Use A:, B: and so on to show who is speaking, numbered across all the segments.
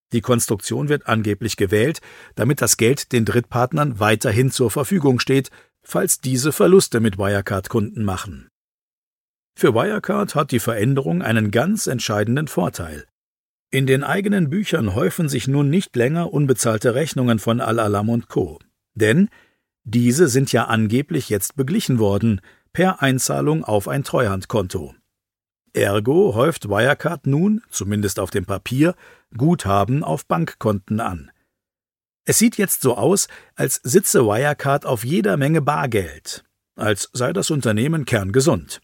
A: Die Konstruktion wird angeblich gewählt, damit das Geld den Drittpartnern weiterhin zur Verfügung steht, falls diese Verluste mit Wirecard-Kunden machen. Für Wirecard hat die Veränderung einen ganz entscheidenden Vorteil. In den eigenen Büchern häufen sich nun nicht länger unbezahlte Rechnungen von Al-Alam & Co. Denn diese sind ja angeblich jetzt beglichen worden, per Einzahlung auf ein Treuhandkonto. Ergo häuft Wirecard nun, zumindest auf dem Papier, Guthaben auf Bankkonten an. Es sieht jetzt so aus, als sitze Wirecard auf jeder Menge Bargeld, als sei das Unternehmen kerngesund.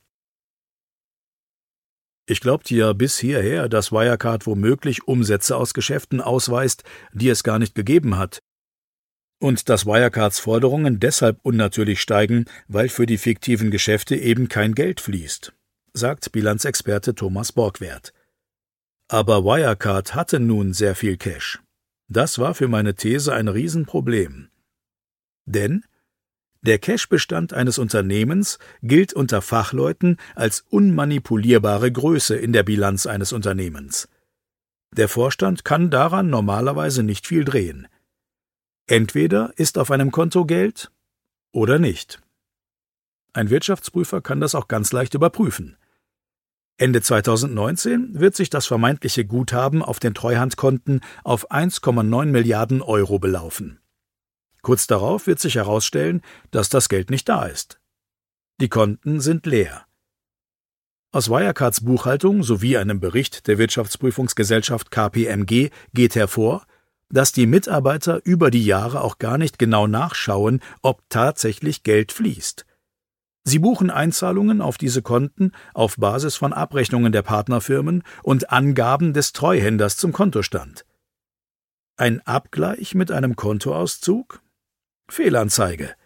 A: Ich glaubte ja bis hierher, dass Wirecard womöglich Umsätze aus Geschäften ausweist, die es gar nicht gegeben hat. Und dass Wirecards Forderungen deshalb unnatürlich steigen, weil für die fiktiven Geschäfte eben kein Geld fließt, sagt Bilanzexperte Thomas Borgwerth. Aber Wirecard hatte nun sehr viel Cash. Das war für meine These ein Riesenproblem. Denn der Cashbestand eines Unternehmens gilt unter Fachleuten als unmanipulierbare Größe in der Bilanz eines Unternehmens. Der Vorstand kann daran normalerweise nicht viel drehen. Entweder ist auf einem Konto Geld oder nicht. Ein Wirtschaftsprüfer kann das auch ganz leicht überprüfen. Ende 2019 wird sich das vermeintliche Guthaben auf den Treuhandkonten auf 1,9 Milliarden Euro belaufen. Kurz darauf wird sich herausstellen, dass das Geld nicht da ist. Die Konten sind leer. Aus Wirecards Buchhaltung sowie einem Bericht der Wirtschaftsprüfungsgesellschaft KPMG geht hervor, dass die Mitarbeiter über die Jahre auch gar nicht genau nachschauen, ob tatsächlich Geld fließt. Sie buchen Einzahlungen auf diese Konten auf Basis von Abrechnungen der Partnerfirmen und Angaben des Treuhänders zum Kontostand. Ein Abgleich mit einem Kontoauszug? Fehlanzeige.